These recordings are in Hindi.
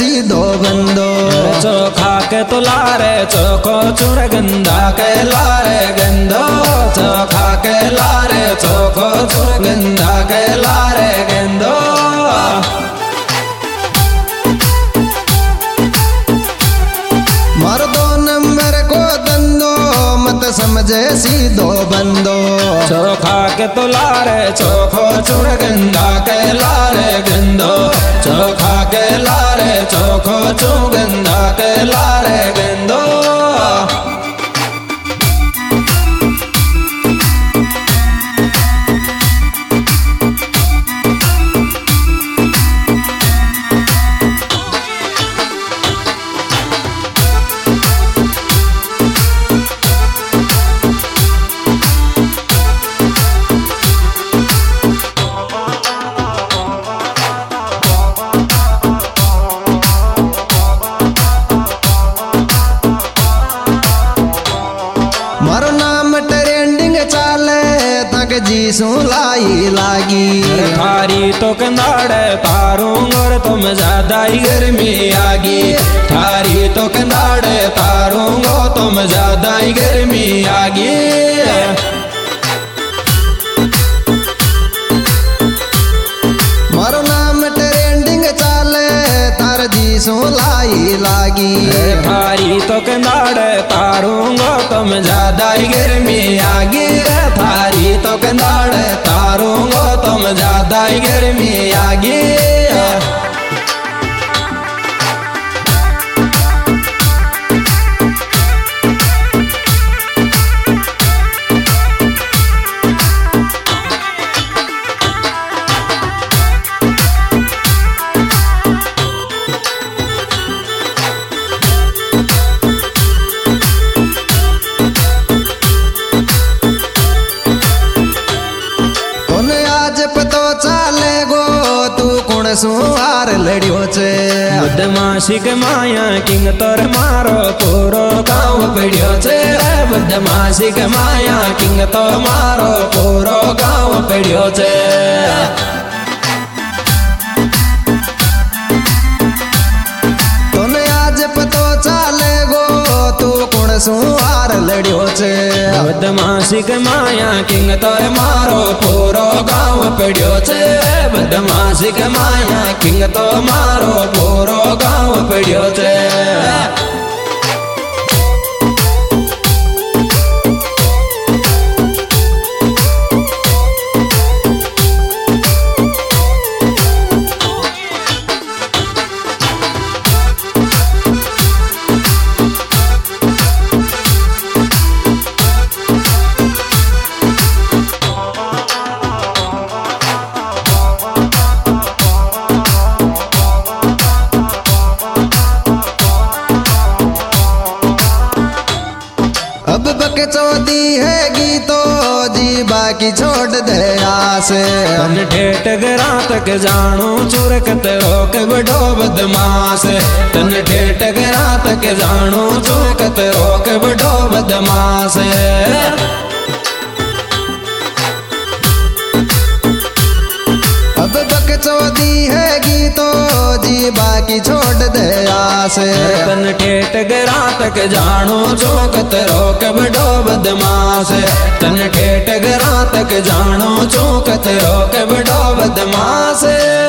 सीधो बंदो। चोखा के तो लारे चोखो चूर गंदा के लारे गंदो। चोखा के लारे चोखो चूर गंदा के लारे गंदो। मारो 2 नंबर को धंधो मत समझे सीधो बंदो। चोखा के तो लारे चोखो चूर गंदा के लारे गंदो। चोखा के लारे चोखो चूर गंदा के लारे गंदो। मारो नाम ट्रेंडिंग चाले तक जीसू लाई लागी। थारी तो कंधाड़े तारूंग और तुम ज्यादा ही गर्मी आगी। थारी तो कंधाड़े तारूंग तुम ज्यादा ही गर्मी आगी। मारो नाम ट्रेंडिंग चाले तार जीसू लाई लागी। थारी तो कंधाड़े तारूंगो तुम ज्यादा ही गर्मी आगी। थारी तो कंधाड़े तारूंगो तुम ज्यादा ही गर्मी आगी। सुहार लड़ियो छे बदमाशी के माया किंग तोर मारो पूरो गाँव पड़ियो छे। बदमाशी के माया किंग तो मारो पूरो गाँव पड़ियो छे। तोने आज पतो चाले गो तू कौन सुहार लड़ियो छे। बदमाशी के माया किंग तोर मारो पूरो गाँव पड़ियो छे। बदमाशी के माया किंग तो मारो पूरो गाँव पड़ियो छे। अब बकचोदी है गीतो जी बाकी छोड़ दे आसे। तन ठेठ गरा तक जानू चुरकत रोक बड़ो बदमाश। तन ठेठ गरा तक जानू चुरकत रोक बड़ो बदमाश। अब बकचोदी है गीतो जी बाकी छोड़ दे आसे। तन ठेठ गरा तक जानू चौकत रोक बड़ो बदमाश। तन ठेठ गरा तक जानू चौकत रोक बड़ो बदमाश।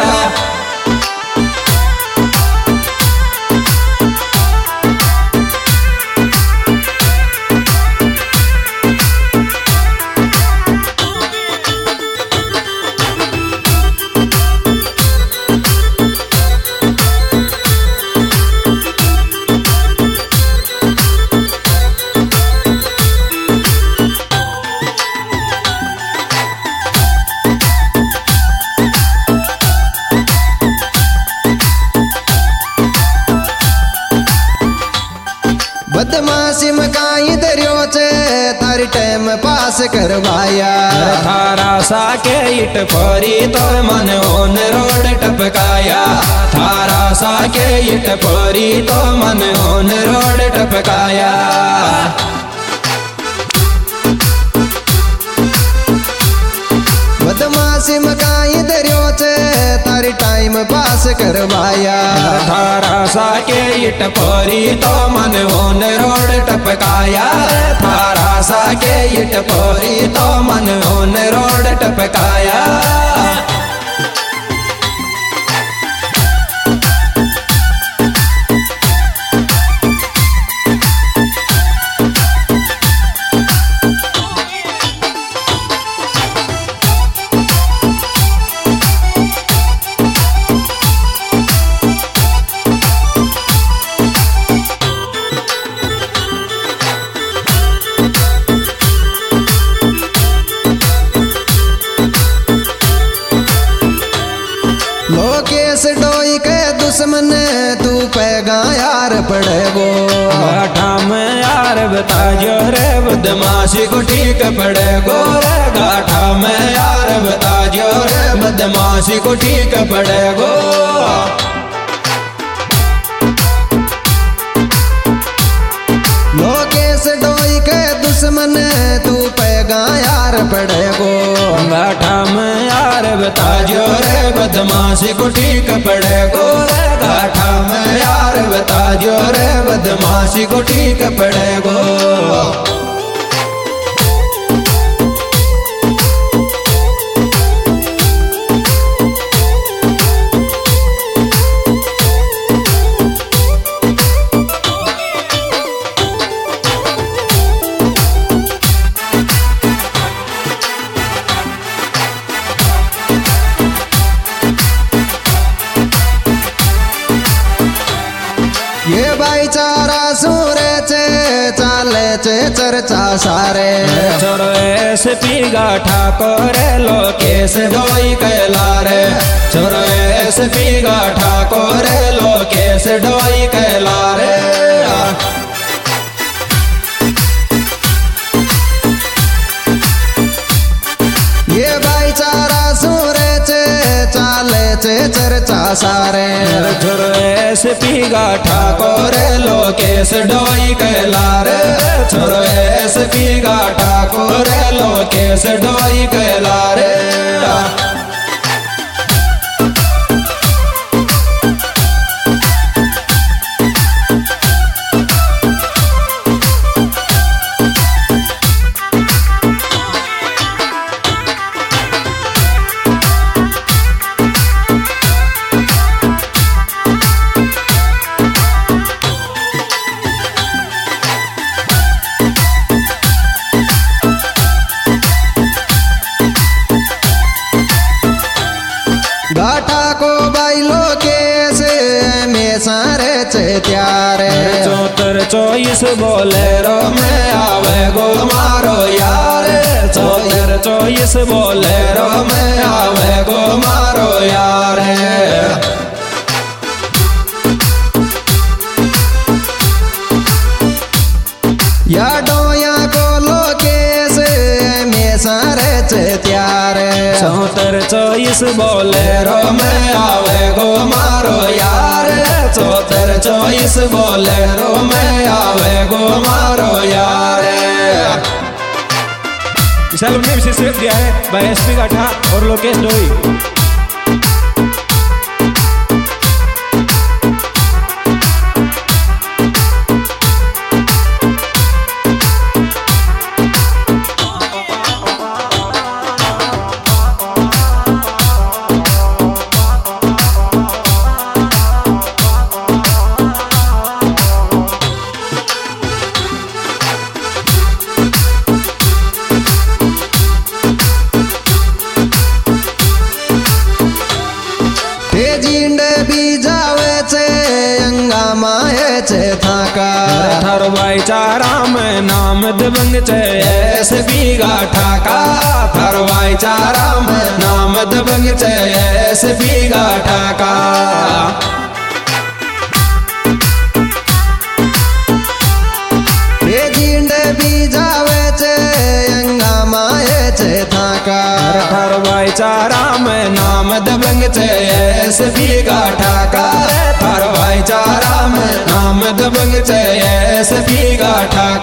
बदमाशी में काई दरियो छे तारी टाइम पास करवाया। थारा साके इट फोरी तोर मन ओन रोड टपकाया। थारा साके इट फोरी तो मन ओन रोड टपकाया। बदमाशी में काई दरियो छे तारी टाइम पास करवाया। थारा सा के इट पोरी तो मन होन रोड टपकाया। थारा सा के इट पोरी तो मन होन रोड टपकाया। लोकेश डोई के दुश्मन तू पैगा यार पड़ेगो। गाठा में यार बता जो रे बदमाशी को ठीक पड़ेगो। गाठा में यार बता जो रे बदमाशी को ठीक पड़ेगो। लोकेश डोई के दुश्मन तू पैगा यार पड़ेगो। गाठा में यार बता जो रे बदमाशी को ठीक पड़ेगो। गाठा में यार बता जो रे बदमाशी को ठीक पड़ेगो। ये भाईचारा सूरे चे चाले चे चर्चा सारे। छोरो एसपी गाठा कोरे लोकेश डोई कैलारे। छोरो एसपी गाठा कोरे लोकेश डोई कैलारे। ये भाईचारा सूरे चे चाले चे चर्चा सारे। छोरो एसपी गाठा कोरे लोकेश डोई कैलारे। छोरो एसपी गाठा कोरे लोकेश डोई कैलारे। गाठा को बाइलो केस में सारे चे त्यारे। 74-24 बोलेरो में आवे गो मारो यार। 74-24 बोलेरो में आवे गो मारो यार। या डोया को लोकेश में सारे चे त्यारे। 74-24 बोलेरो में आवे गो मारो यार। 74-24 बोलेरो में आवे गो मारो यार। इस एल्बम ने विशेष सहयोग दिया है बाय एसपी गाठा और लोकेश डोई। चे थाका। थारो भाईचारा में नाम दबंग चे एसपी गाठा का। थारो भाईचारा में नाम दबंग चे एसपी गाठा का। ये जिंडे भी जावे चे अंगामा चे थाका। थारो भाईचारा में नाम दबंग चे एसपी गाठा का। थारो भाईचारा में नाम दबंग चे एसपी गाठा